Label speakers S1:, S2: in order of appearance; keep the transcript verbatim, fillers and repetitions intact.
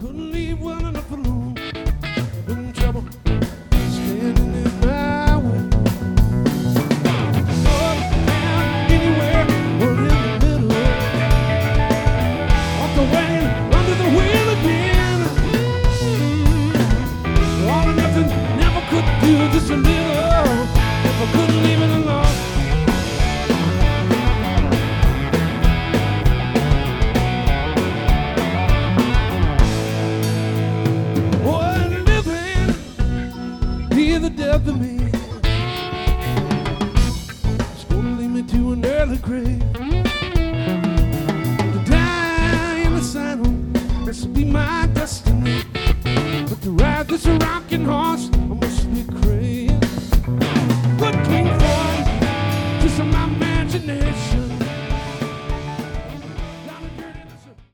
S1: couldn't leave well enough alone. In trouble, standing in my way. Up, down, anywhere, or in the middle. Walked away under the wheel again. All or nothing, never could do just a little. If I couldn't leave it alone. The death of me.